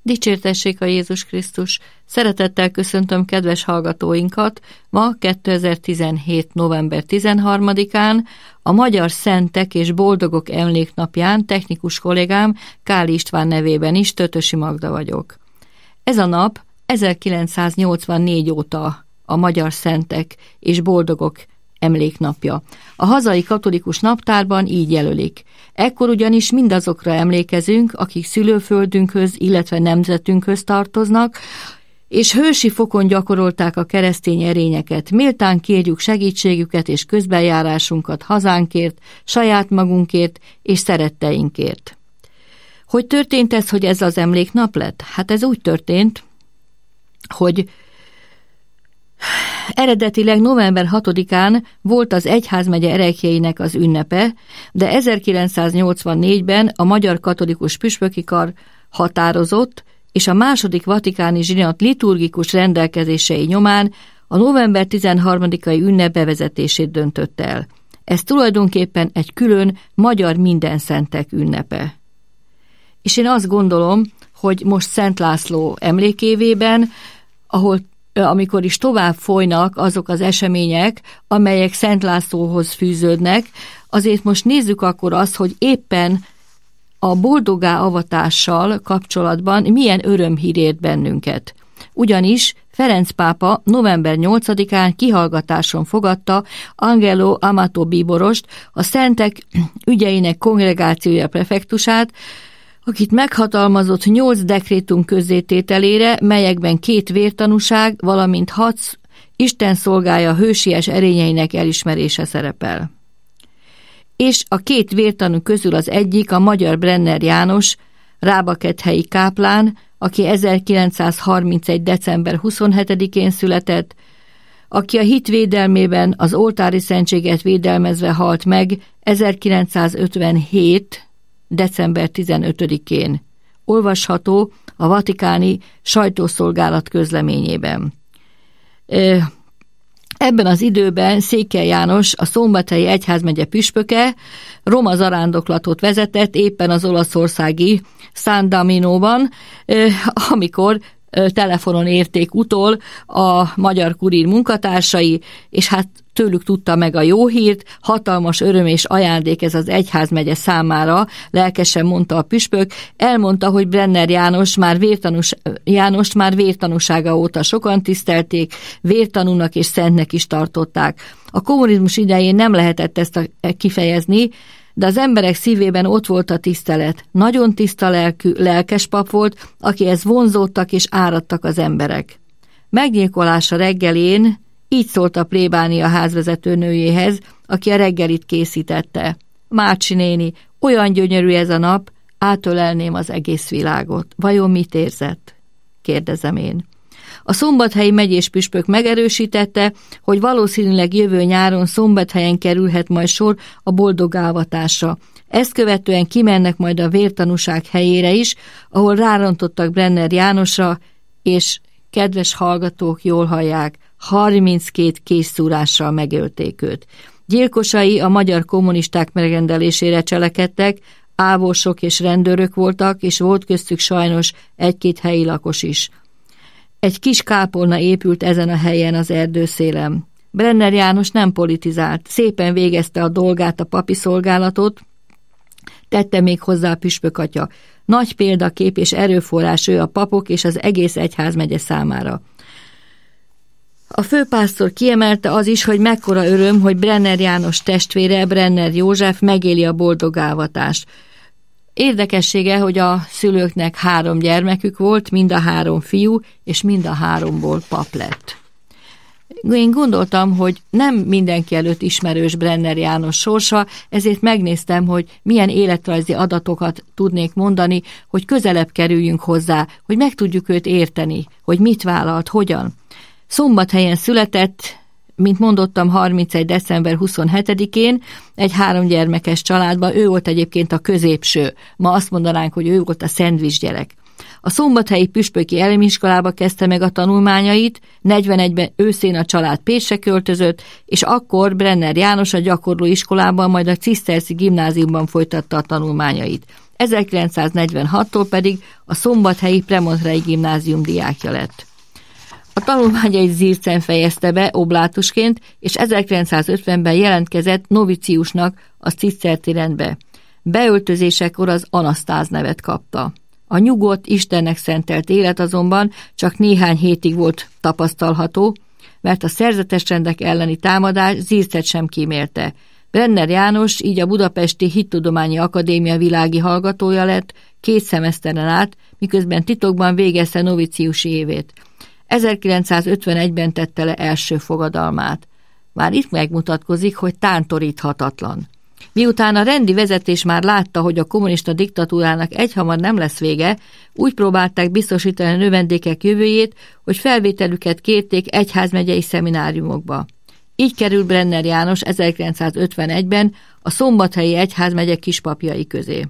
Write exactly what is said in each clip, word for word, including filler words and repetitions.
Dicsértessék a Jézus Krisztus! Szeretettel köszöntöm kedves hallgatóinkat ma kétezer-tizenhét. november tizenharmadikán, a Magyar Szentek és Boldogok Emléknapján technikus kollégám Kál István nevében is, Tötösi Magda vagyok. Ez a nap ezerkilencszáznyolcvannégy óta a Magyar Szentek és Boldogok Emléknapja. A hazai katolikus naptárban így jelölik. Ekkor ugyanis mindazokra emlékezünk, akik szülőföldünkhöz, illetve nemzetünkhöz tartoznak, és hősi fokon gyakorolták a keresztény erényeket. Méltán kérjük segítségüket és közbenjárásunkat hazánkért, saját magunkért és szeretteinkért. Hogy történt ez, hogy ez az emléknap lett? Hát ez úgy történt, hogy eredetileg november hatodikán volt az egyházmegye ereklyeinek az ünnepe, de ezerkilencszáznyolcvannégyben a Magyar Katolikus Püspöki Kar határozott, és a második vatikáni zsinat liturgikus rendelkezései nyomán a november tizenharmadikai ünnep bevezetését döntött el. Ez tulajdonképpen egy külön magyar mindenszentek ünnepe. És én azt gondolom, hogy most Szent László emlékévében, ahol amikor is tovább folynak azok az események, amelyek Szent Lászlóhoz fűződnek, azért most nézzük akkor azt, hogy éppen a boldoggá avatással kapcsolatban milyen örömhír ért bennünket. Ugyanis Ferenc pápa november nyolcadikán kihallgatáson fogadta Angelo Amato bíborost, a Szentek ügyeinek kongregációja prefektusát, akit meghatalmazott nyolc dekrétum közzétételére, melyekben két vértanúság, valamint hat Isten szolgája hősies erényeinek elismerése szerepel. És a két vértanú közül az egyik a magyar Brenner János, rábakethelyi káplán, aki ezerkilencszázharmincegy. december huszonhetedikén született, aki a hit védelmében az oltári szentséget védelmezve halt meg ezerkilencszázötvenhét. december tizenötödikén. Olvasható a vatikáni sajtószolgálat közleményében. Ebben az időben Székely János, a szombathelyi egyházmegye püspöke, roma zarándoklatot vezetett éppen az olaszországi San Daminóban, amikor telefonon érték utol a Magyar Kurír munkatársai, és hát tőlük tudta meg a jó hírt, hatalmas öröm és ajándék ez az egyházmegye számára, lelkesen mondta a püspök, elmondta, hogy Brenner János már vértanús, Jánost már vértanúsága óta sokan tisztelték, vértanúnak és szentnek is tartották. A kommunizmus idején nem lehetett ezt a, kifejezni, de az emberek szívében ott volt a tisztelet. Nagyon tiszta lelkű, lelkes pap volt, akihez vonzódtak és áradtak az emberek. Meggyilkolása reggelén így szólt a plébánia házvezető nőjéhez, aki a reggelit készítette. Márcsi néni, olyan gyönyörű ez a nap, átölelném az egész világot. Vajon mit érzett? Kérdezem én. A szombathelyi megyés püspök megerősítette, hogy valószínűleg jövő nyáron Szombathelyen kerülhet majd sor a boldoggá avatásra. Ezt követően kimennek majd a vértanúság helyére is, ahol rárontottak Brenner Jánosra, és kedves hallgatók, jól hallják, harminckét készszúrással megölték őt. Gyilkosai a magyar kommunisták megrendelésére cselekedtek, ábosok és rendőrök voltak, és volt köztük sajnos egy-két helyi lakos is. Egy kis kápolna épült ezen a helyen az erdőszélen. Brenner János nem politizált, szépen végezte a dolgát, a papi szolgálatot, tette még hozzá a püspökatya. Nagy példakép és erőforrás ő a papok és az egész egyházmegye számára. A főpásztor kiemelte az is, hogy mekkora öröm, hogy Brenner János testvére, Brenner József megéli a boldoggá avatást. Érdekessége, hogy a szülőknek három gyermekük volt, mind a három fiú, és mind a háromból pap lett. Én gondoltam, hogy nem mindenki előtt ismerős Brenner János sorsa, ezért megnéztem, hogy milyen életrajzi adatokat tudnék mondani, hogy közelebb kerüljünk hozzá, hogy meg tudjuk őt érteni, hogy mit vállalt, hogyan. Szombathelyen született, mint mondottam, harmincegy. december huszonhetedikén egy három gyermekes családban, ő volt egyébként a középső. Ma azt mondanánk, hogy ő volt a szendvics gyerek. A szombathelyi püspöki elemiskolába kezdte meg a tanulmányait, negyvenegyben őszén a család Pécsre költözött, és akkor Brenner János a gyakorló iskolában, majd a Ciszterci gimnáziumban folytatta a tanulmányait. ezerkilencszáznegyvenhattól pedig a szombathelyi Premontrei gimnázium diákja lett. A tanulmányait Zircen fejezte be oblátusként, és ezerkilencszázötvenben jelentkezett noviciusnak a ciszterci rendbe. Beöltözésekor az Anasztáz nevet kapta. A nyugodt, Istennek szentelt élet azonban csak néhány hétig volt tapasztalható, mert a szerzetes rendek elleni támadás Zircet sem kímélte. Brenner János így a Budapesti Hittudományi Akadémia világi hallgatója lett két szemeszteren át, miközben titokban végezte noviciusi évét. ezerkilencszázötvenegyben tette le első fogadalmát. Már itt megmutatkozik, hogy tántoríthatatlan. Miután a rendi vezetés már látta, hogy a kommunista diktatúrának egyhamar nem lesz vége, úgy próbálták biztosítani a növendékek jövőjét, hogy felvételüket kérték egyházmegyei szemináriumokba. Így került Brenner János ezerkilencszázötvenegyben a Szombathelyi egyházmegye kispapjai közé.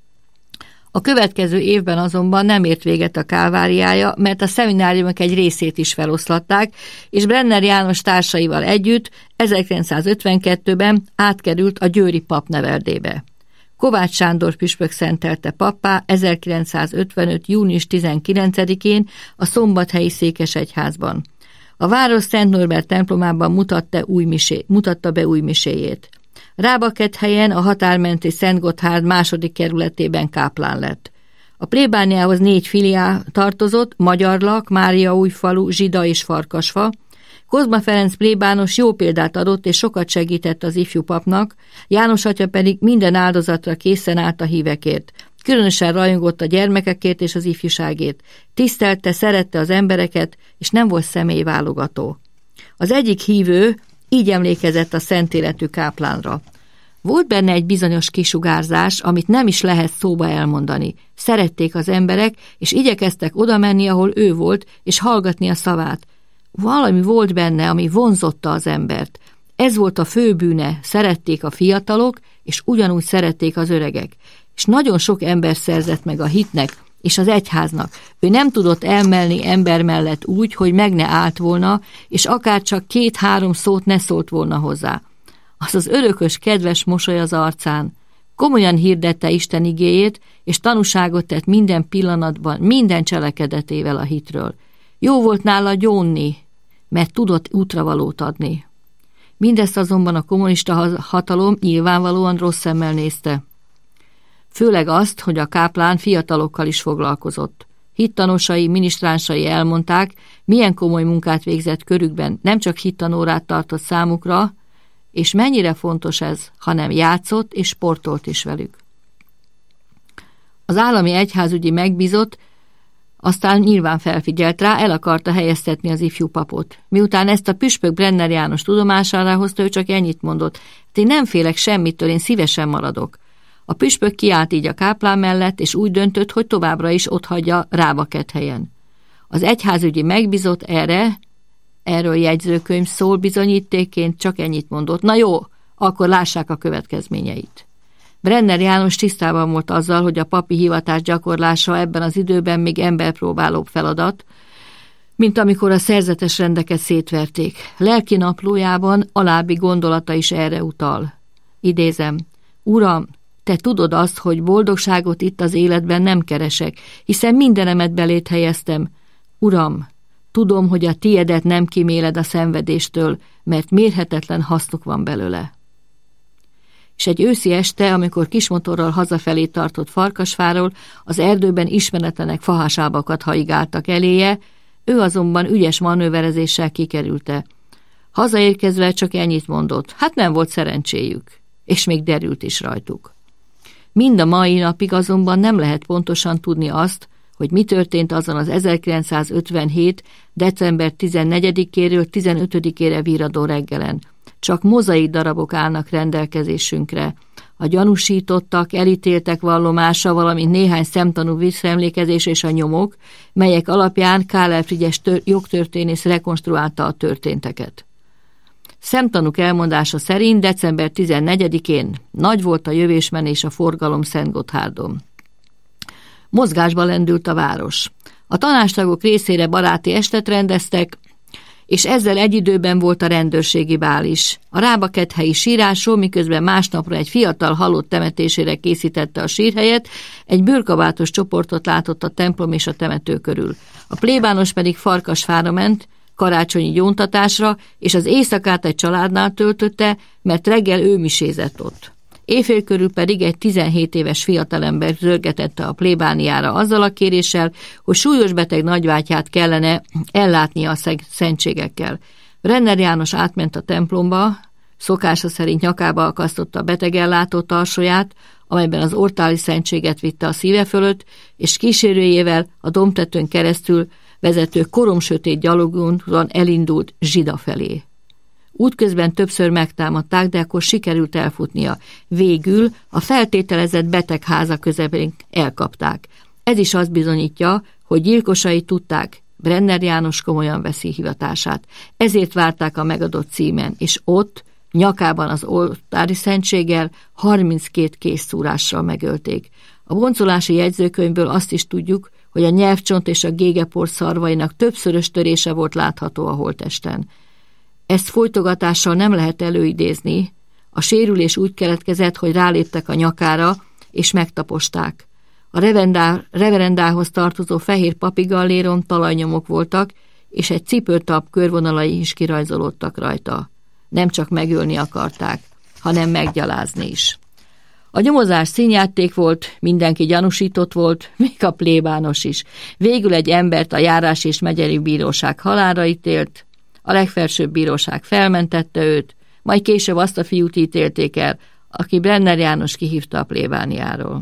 A következő évben azonban nem ért véget a kálváriája, mert a szemináriumok egy részét is feloszlatták, és Brenner János társaival együtt ezerkilencszázötvenkettőben átkerült a győri papneveldébe. Kovács Sándor püspök szentelte pappá ezerkilencszázötvenöt. június tizenkilencedikén a Szombathelyi székesegyházban. A város Szent Norbert templomában mutatta, új misé, mutatta be új miséjét. Rábakethelyen a határmenti Szent Gotthárd második kerületében káplán lett. A plébániához négy filiá tartozott, Magyarlak, Máriaújfalu, Zsida és Farkasfa. Kozma Ferenc plébános jó példát adott és sokat segített az ifjú papnak, János atya pedig minden áldozatra készen állt a hívekért. Különösen rajongott a gyermekekért és az ifjúságért. Tisztelte, szerette az embereket, és nem volt személyválogató. Az egyik hívő így emlékezett a szent életű káplánra. Volt benne egy bizonyos kisugárzás, amit nem is lehet szóba elmondani. Szerették az emberek, és igyekeztek oda menni, ahol ő volt, és hallgatni a szavát. Valami volt benne, ami vonzotta az embert. Ez volt a fő bűne, szerették a fiatalok, és ugyanúgy szerették az öregek. És nagyon sok ember szerzett meg a hitnek, és az egyháznak. Ő nem tudott elmenni ember mellett úgy, hogy meg ne állt volna, és akár csak két-három szót ne szólt volna hozzá. Az az örökös, kedves mosoly az arcán. Komolyan hirdette Isten igéjét, és tanúságot tett minden pillanatban, minden cselekedetével a hitről. Jó volt nála gyónni, mert tudott útravalót adni. Mindezt azonban a kommunista hatalom nyilvánvalóan rossz szemmel nézte. Főleg azt, hogy a káplán fiatalokkal is foglalkozott. Hittanosai, minisztránsai elmondták, milyen komoly munkát végzett körükben, nem csak hittanórát tartott számukra, és mennyire fontos ez, hanem játszott és sportolt is velük. Az állami egyházügyi megbízott aztán nyilván felfigyelt rá, el akarta helyeztetni az ifjú papot. Miután ezt a püspök Brenner János tudomására hozta, ő csak ennyit mondott: én nem félek semmitől, én szívesen maradok. A püspök kiállt így a káplán mellett, és úgy döntött, hogy továbbra is otthagyja Rábakethelyen. Az egyházügyi megbízott erre, erről jegyzőkönyv szól bizonyítékként, csak ennyit mondott: na jó, akkor lássák a következményeit. Brenner János tisztában volt azzal, hogy a papi hivatás gyakorlása ebben az időben még emberpróbálóbb feladat, mint amikor a szerzetes rendeket szétverték. Lelki naplójában alábbi gondolata is erre utal. Idézem: Uram, te tudod azt, hogy boldogságot itt az életben nem keresek, hiszen mindenemet belét helyeztem. Uram, tudom, hogy a tiedet nem kiméled a szenvedéstől, mert mérhetetlen hasznuk van belőle. És egy őszi este, amikor kismotorral hazafelé tartott Farkasfáról, az erdőben ismeretlenek fahasábakat haigáltak eléje, ő azonban ügyes manőverezéssel kikerülte. Hazaérkezve csak ennyit mondott: hát nem volt szerencséjük, és még derült is rajtuk. Mind a mai napig azonban nem lehet pontosan tudni azt, hogy mi történt azon az ezerkilencszázötvenhét. december tizennegyedikéről tizenötödikére virradó reggelen. Csak mozaik darabok állnak rendelkezésünkre. A gyanúsítottak, elítéltek vallomása, valamint néhány szemtanú visszaemlékezés és a nyomok, melyek alapján Kálel Frigyes jogtörténész rekonstruálta a történteket. Szemtanúk elmondása szerint december tizennegyedikén nagy volt a jövésmenés a forgalom Szent Gotthárdon. Mozgásba lendült a város. A tanácstagok részére baráti estet rendeztek, és ezzel egy időben volt a rendőrségi bál is. A rábakethelyi sírásról, miközben másnapra egy fiatal halott temetésére készítette a sírhelyet, egy bőrkabátos csoportot látott a templom és a temető körül. A plébános pedig Farkasfára ment, karácsonyi gyóntatásra, és az éjszakát egy családnál töltötte, mert reggel ő misézett ott. Éjfél körül pedig egy tizenhét éves fiatalember zörgetette a plébániára azzal a kéréssel, hogy súlyos beteg nagybátyját kellene ellátnia a szentségekkel. Brenner János átment a templomba, szokása szerint nyakába akasztotta a betegellátó tarsóját, amelyben az ortáli szentséget vitte a szíve fölött, és kísérőjével a dombtetőn keresztül vezető koromsötét gyalogúton elindult Zsida felé. Útközben többször megtámadták, de akkor sikerült elfutnia. Végül a feltételezett betegháza közepén elkapták. Ez is azt bizonyítja, hogy gyilkosai tudták, Brenner János komolyan veszi hivatását. Ezért várták a megadott címen, és ott, nyakában az oltári szentséggel harminckét kézszúrással megölték. A boncolási jegyzőkönyvből azt is tudjuk, hogy a nyelvcsont és a gégepor szarvainak többszörös törése volt látható a holttesten. Ezt folytogatással nem lehet előidézni. A sérülés úgy keletkezett, hogy ráléptek a nyakára, és megtaposták. A reverendá, reverendához tartozó fehér papigalléron talajnyomok voltak, és egy cipőtalp körvonalai is kirajzolódtak rajta. Nem csak megölni akarták, hanem meggyalázni is. A nyomozás színjáték volt, mindenki gyanúsított volt, még a plébános is. Végül egy embert a járás és megyeri bíróság halálra ítélt, a legfelsőbb bíróság felmentette őt, majd később azt a fiút ítélték el, aki Brenner János kihívta a plébániáról.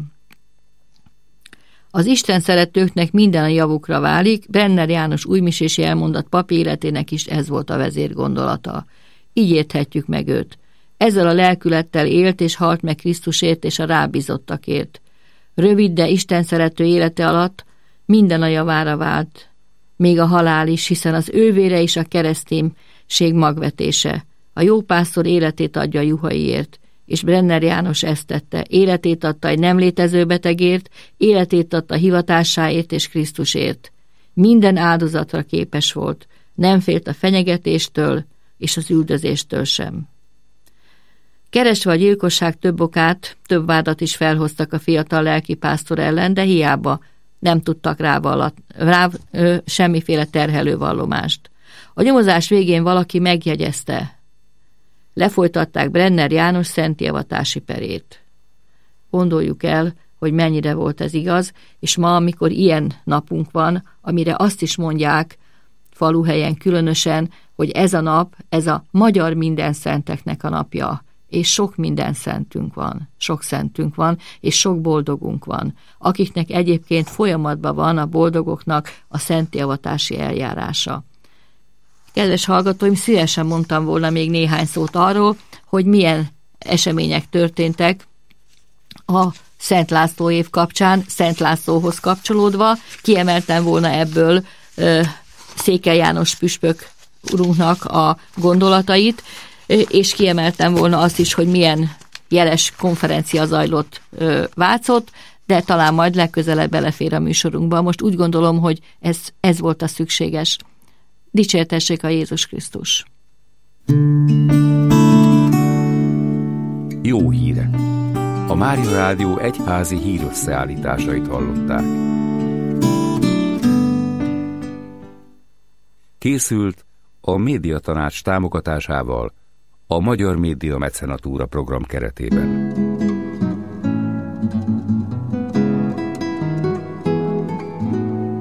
Az Isten szeretőknek minden a javukra válik, Brenner János újmisési elmondat papi életének is ez volt a vezérgondolata. Így érthetjük meg őt. Ezzel a lelkülettel élt és halt meg Krisztusért és a rábízottakért. Rövid, de Isten szerető élete alatt minden a javára vált, még a halál is, hiszen az ő vére is a kereszténység magvetése. A jó pásztor életét adja juhaiért, és Brenner János ezt tette. Életét adta egy nem létező betegért, életét adta hivatásáért és Krisztusért. Minden áldozatra képes volt, nem félt a fenyegetéstől és az üldözéstől sem. Keresve a gyilkosság több okát, több vádat is felhoztak a fiatal lelkipásztor ellen, de hiába nem tudtak rá, vallat, rá ö, semmiféle terhelő vallomást. A nyomozás végén valaki megjegyezte. Lefolytatták Brenner János szentélvatási perét. Gondoljuk el, hogy mennyire volt ez igaz, és ma, amikor ilyen napunk van, amire azt is mondják, faluhelyen különösen, hogy ez a nap, ez a magyar minden szenteknek a napja, és sok minden szentünk van, sok szentünk van, és sok boldogunk van, akiknek egyébként folyamatban van a boldogoknak a szentélvatási eljárása. Kedves hallgatóim, szívesen mondtam volna még néhány szót arról, hogy milyen események történtek a Szent László év kapcsán, Szent Lászlóhoz kapcsolódva. Kiemeltem volna ebből ö, Székely János püspök urunknak a gondolatait, és kiemeltem volna azt is, hogy milyen jeles konferencia zajlott ö, Vácott, de talán majd legközelebb belefér a műsorunkba. Most úgy gondolom, hogy ez, ez volt a szükséges. Dicsértessék a Jézus Krisztus! Jó hírek! A Mária Rádió egyházi hírösszeállításait hallották. Készült a Médiatanács támogatásával a Magyar Média Mecenatúra program keretében.